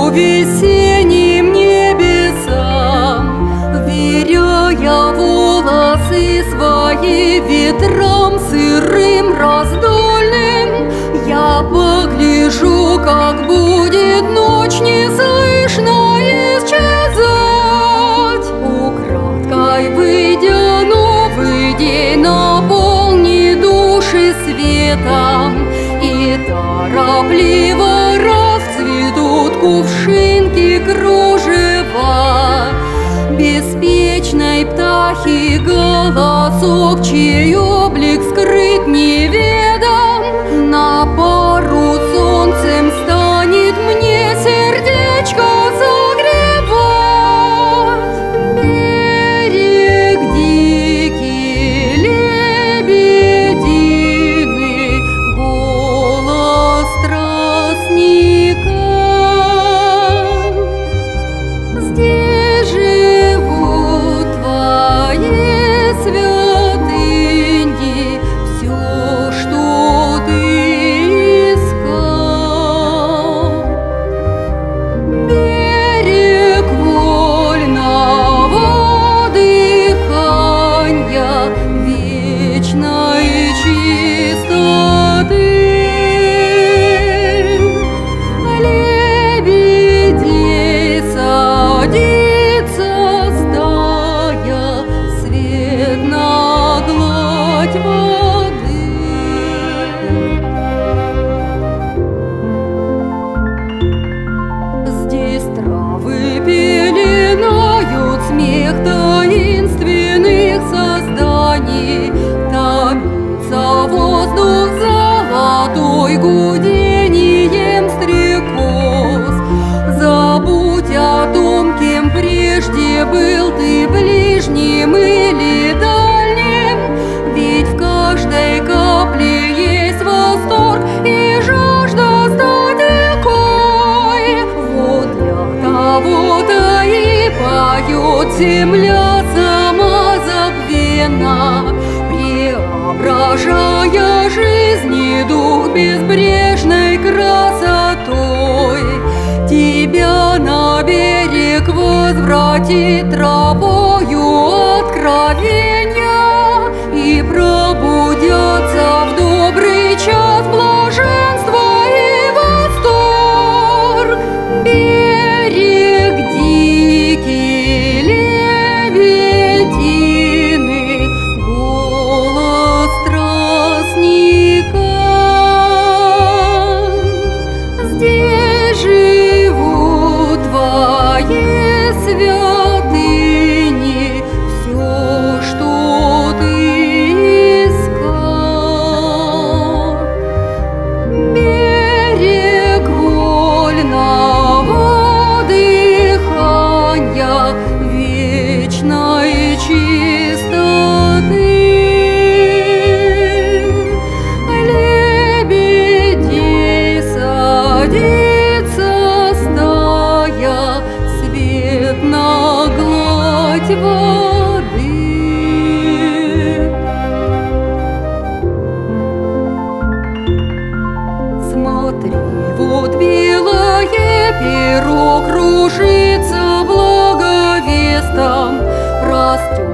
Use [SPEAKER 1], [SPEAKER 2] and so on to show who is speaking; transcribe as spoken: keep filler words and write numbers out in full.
[SPEAKER 1] весенним небесам, вверяя волосы свои ветрам сырым раздольным, я погляжу, как будет ночь неслышно исчезать. Украдкой выйдя, новый день наполнит души светом, и торопливо расцветут кувшинки кружева. Беспечной птахи голосок, чей облик скрыт неведом, на пару солнцем станет мне сердечко согревать. Берег дикий, лебединый, голос тростника. Здесь живут твои святыни, все, что ты искал. Берег вольного дыханья, вечной чистоты. Лебедей садится стая, свет на гладь воды. Здесь травы пеленают смех таинственных созданий, томится воздух золотой гудением стрекоз. Забудь о том, кем прежде был ты, ближним или дальним, ведь в каждой капле есть восторг и жажда стать рекой. Вот для того-то и поет земля самозабвенно, преображая жизни дух безбрежной красотой. Тебя на берег возвратит тропою откровения, и пробудятся в добрый час блаженства и восторг. Берег дикий, лебединый, голос тростника. Здесь живут твои святыни, все, что ты искал. Берег вольного дыханья, вечной чистоты. Лебедей садится стая, свет на гладь воды. Смотри, вот белое перо кружится благовестом, растет